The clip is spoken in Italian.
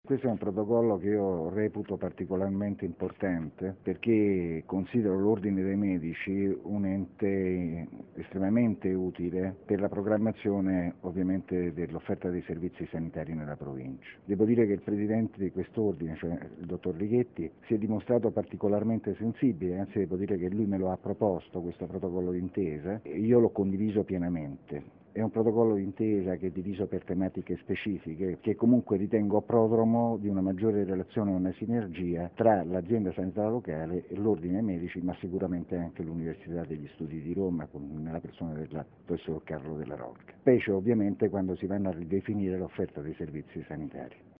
Questo è un protocollo che io reputo particolarmente importante perché considero l'Ordine dei Medici un ente estremamente utile per la programmazione ovviamente dell'offerta dei servizi sanitari nella provincia. Devo dire che il presidente di quest'ordine, cioè il dottor Righetti, si è dimostrato particolarmente sensibile, anzi devo dire che lui me lo ha proposto questo protocollo d'intesa e io l'ho condiviso pienamente. È un protocollo d'intesa che è diviso per tematiche specifiche, che comunque ritengo prodromo di una maggiore relazione e una sinergia tra l'azienda sanitaria locale e l'Ordine dei Medici, ma sicuramente anche l'Università degli Studi di Roma, nella persona del professor Carlo Della Rocca, specie ovviamente quando si vanno a ridefinire l'offerta dei servizi sanitari.